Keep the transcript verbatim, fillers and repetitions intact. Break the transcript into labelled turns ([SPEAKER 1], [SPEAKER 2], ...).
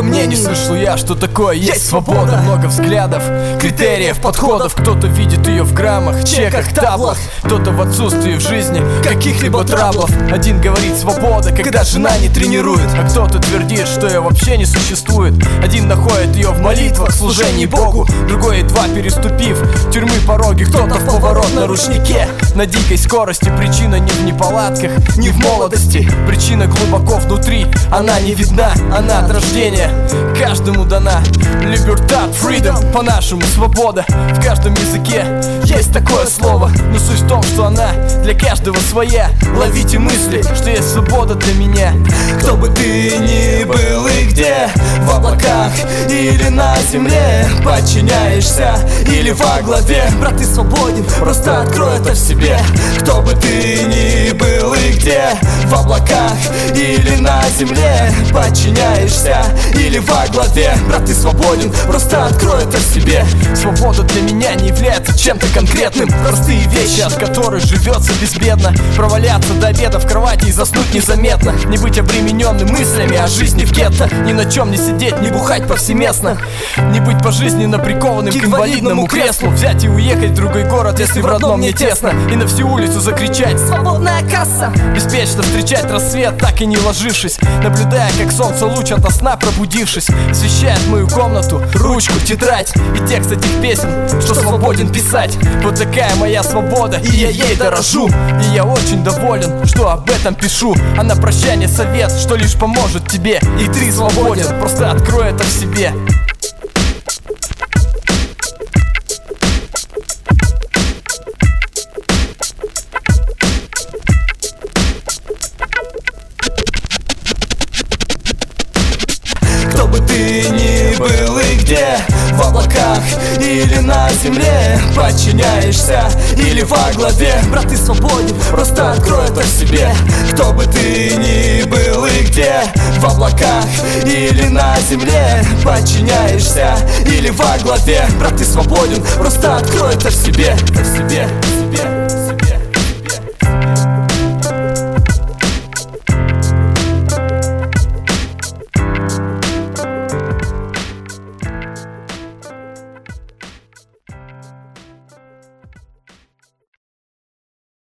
[SPEAKER 1] Столько мнений слышал я, что такое есть свобода. Много взглядов, критериев, подходов. Кто-то видит ее в граммах, чеках, таблах, кто-то в отсутствии в жизни каких-либо траблов. Один говорит свобода, когда жена не тренирует, а кто-то твердит, что ее вообще не существует. Один находит ее в молитвах, служении Богу, другой, едва переступив тюрьмы пороги. Кто-то в поворот на ручнике, на дикой скорости. Причина не в неполадках, не в молодости. Причина глубоко внутри, она не видна, она от рождения каждому дана. Libertad, freedom, по-нашему свобода. В каждом языке есть такое слово, но суть в том, что она для каждого своя. Ловите мысли, что есть свобода для меня.
[SPEAKER 2] Кто бы ты ни был и где, в облаках или на земле, подчиняешься или во главе, брат, ты свободен, просто открой это в себе. Кто бы ты ни был и где, в облаках или на земле, подчиняешься или во главе, брат, ты свободен, просто открой это в себе.
[SPEAKER 1] Свобода для меня не является чем-то конкретным. Простые вещи, от которых живется безбедно. Проваляться до обеда в кровати и заснуть незаметно. Не быть обремененным мыслями о жизни в гетто. Ни на чем не сидеть, не бухать повсеместно. Не быть пожизненно прикованным к инвалидному креслу. Взять и уехать в другой город, если в родном не тесно. И на всю улицу закричать:
[SPEAKER 2] свободная касса!
[SPEAKER 1] Беспечно встречать рассвет, так и не ложившись, наблюдая, как солнце луч ото сна пробудившись освещает мою комнату, ручку, тетрадь и текст этих песен, что свободен писать. Вот такая моя свобода, и я ей дорожу. И я очень доволен, что об этом пишу. А на прощание совет, что лишь поможет тебе. И ты свободен, просто открой это в себе.
[SPEAKER 2] Кто бы ты ни был и где, в облаках или на земле, подчиняешься или во главе, брат, ты свободен, просто открой это в себе. Кто бы ты ни был и где, в облаках или на земле, подчиняешься или во главе, брат, ты свободен, просто открой это в себе, это в себе.